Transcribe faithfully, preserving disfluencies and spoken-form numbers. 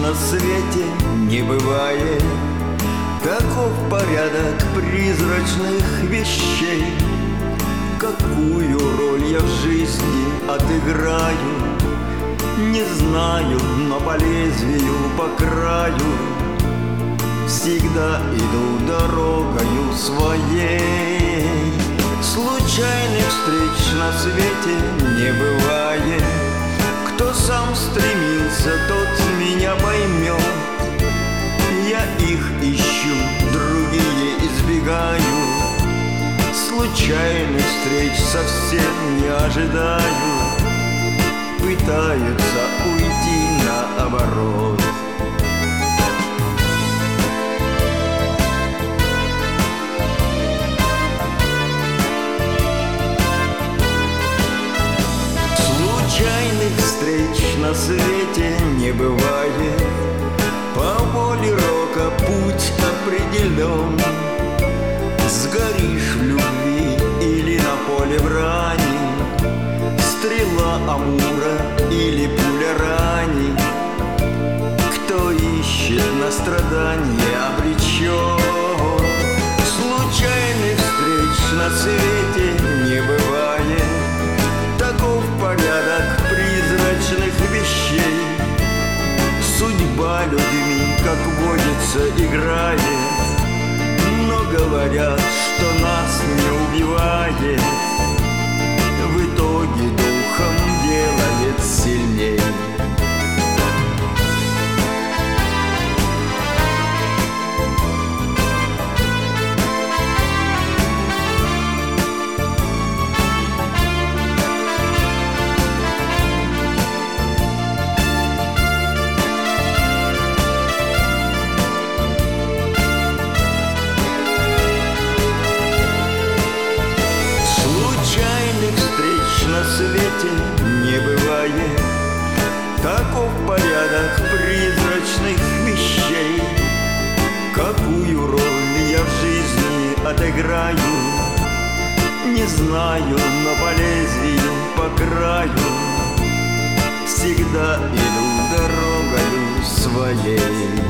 на свете не бывает. Таков порядок призрачных вещей. Какую роль я в жизни отыграю, не знаю, но по лезвию, по краю всегда иду дорогою своей. Случайных встреч на свете не бывает. Кто сам стремился, тот меня поймет. Я их ищу, другие избегаю. Случайных встреч совсем не ожидаю. Пытаются уйти наоборот. Случайных встреч на свете не бывает. По воле рока путь определен. Сгоришь в любви или на поле брани, стрела Амура или пуля ранит. Кто ищет на страдания обречен. Случайных встреч на свете не бывает. Таков порядок призрачных вещей. Судьба людьми, как водится, играет. Но говорят, что нас не убивает. В итоге духом делает сильней. На свете не бывает. Таков порядок призрачных вещей. Какую роль я в жизни отыграю, не знаю, но по лезвию, по краю всегда иду дорогою своей.